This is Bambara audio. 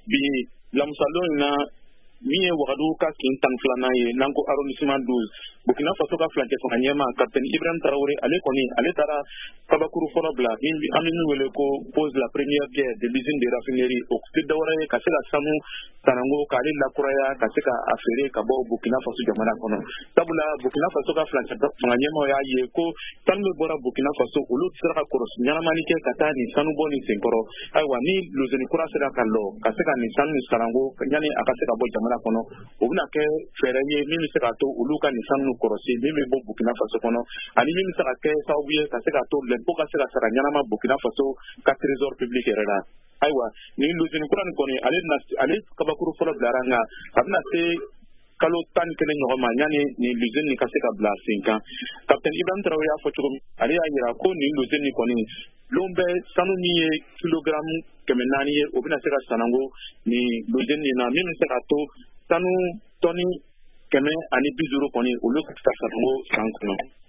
bi lamusalon na min ye wagadu ka kin tan filanan ye n'an ko arrondissement 12 Burkina Faso ka flancɛ fanga ɲɛma capitaine Ibrahim Traoré ale kɔni ale taara kabakuru fɔlɔ bila an bɛ min wele ko pose la première pierre de l'usine de raffinerie o tɛ dɔwɛrɛ ye ka se ka sanu sanango k'ale lakuraya ka se ka a feere ka bɔ Burkina Faso jamana kɔnɔ sabula Burkina Faso ka flancɛ fanga ɲɛmaw y'a ye ko sanu bɛ bɔra Burkina Faso olu sera ka kɔlɔsi ɲanamani kɛ ka taa nin sanu bɔ nin senkɔrɔ ayiwa ni lozeni kura sera ka lɔ ka se ka nin sanu sanango yanni a ka se ka bɔ jamana kɔnɔ o bɛna kɛ fɛɛrɛ ye min bɛ se ka to olu ka nin sanu kɔlɔsi min bɛ bɔ Burkina Faso kɔnɔ ani min bɛ se ka kɛ sababu ye ka se ka to lɛnpo ka se ka sara ɲanama Burkina Faso ka trésor public yɛrɛ la ayiwa nin lozeni kura nin kɔni ale kabakuru fɔlɔ bilara nka a bɛna se kalo 11 ɲɔgɔn ma yanni nin lozeni nin ka se ka bila sen kan capitaine Ibrahim Traoré y'a fɔ cogo min ale y'a jira ko nin lozeni kɔni lon bɛ sanu min ye kilogramme 400 ye o bɛna se ka sanango nin lozeni na min bɛ se ka to sanu tɔni 150 kɔni olu ka sanango san kɔnɔ